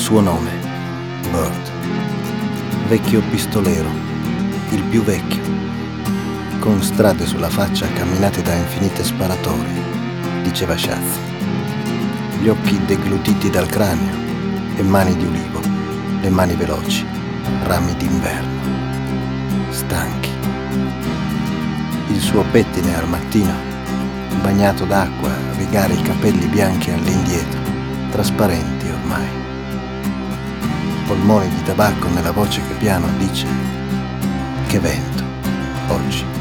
suo nome, Bird. Vecchio pistolero, il più vecchio, con strade sulla faccia camminate da infinite sparatorie, diceva Shaz. Gli occhi deglutiti dal cranio e mani di ulivo, le mani veloci, rami d'inverno, stanchi. Il suo pettine al mattino, bagnato d'acqua, rigare i capelli bianchi all'indietro, trasparenti ormai. Polmoni di tabacco nella voce che piano dice: che vento oggi.